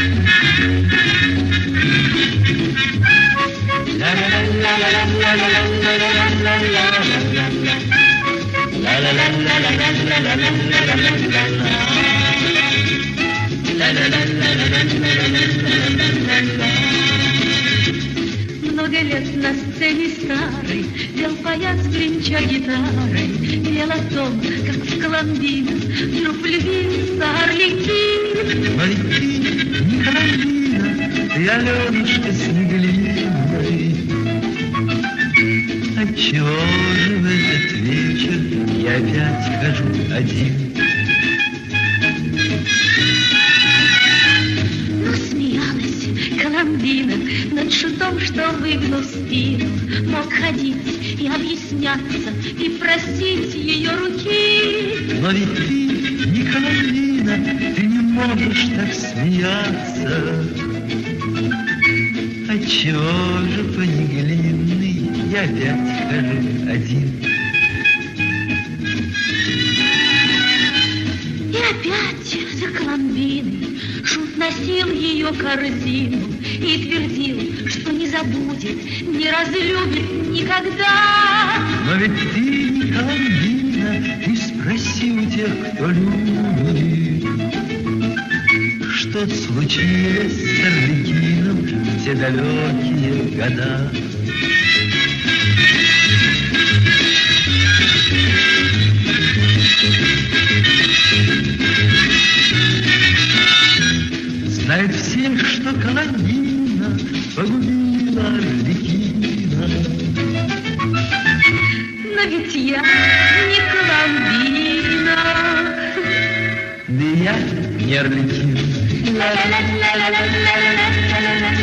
Много лет на сцене старой пел поэт, бренча гитарой, пел о том, как в Коломбино вдруг влюбился Арлекин. Но ведь ты не Коломбина, ты Аленушка Снеглиной. Отчего же в этот вечер я опять хожу один? Но смеялась Коломбина над шутом, что, выгнув спину, мог ходить и объясняться, и просить ее руки. Но ведь ты не Коломбина, ты не можешь так смеяться. Отчего же по Неглинной я опять хожу один? И опять за Коломбиной шут носил ее корзину и твердил, что не забудет, не разлюбит никогда. Но ведь ты не Коломбина, ты спроси у тех, кто любит, что случилось с Арлекином в те далекие года. Знают все, что Коломбина погубила Арлекина. Но ведь я не Коломбина. Да я не Арлекин. La la la la la la la la la la.